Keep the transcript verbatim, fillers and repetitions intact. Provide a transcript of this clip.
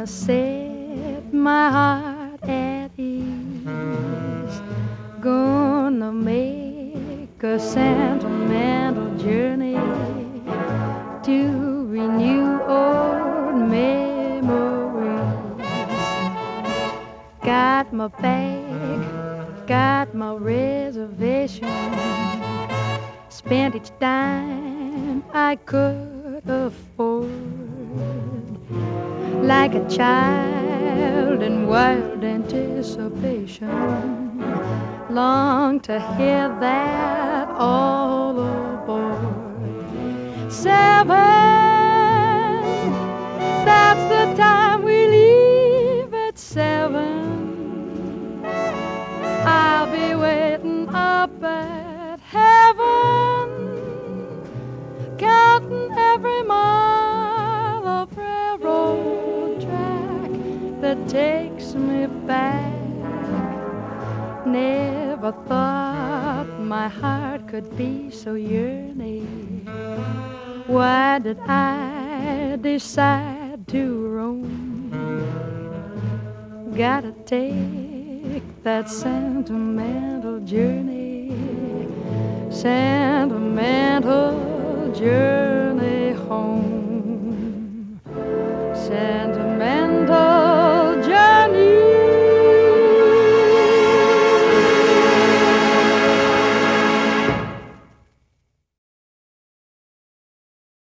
gonna set my heart at ease. Gonna make a sentimental journey to renew old memories. Got my bag, got my reservation. Spent each dime I could afford, like a child in wild anticipation. Long to hear that all aboard. Seven, that's the time we leave at seven. I'll be waiting up at heaven, counting every mile of railroad track that takes me back. Never thought my heart could be so yearning. Why did I decide to roam? Gotta take that sentimental journey, sentimental journey home. Sentimental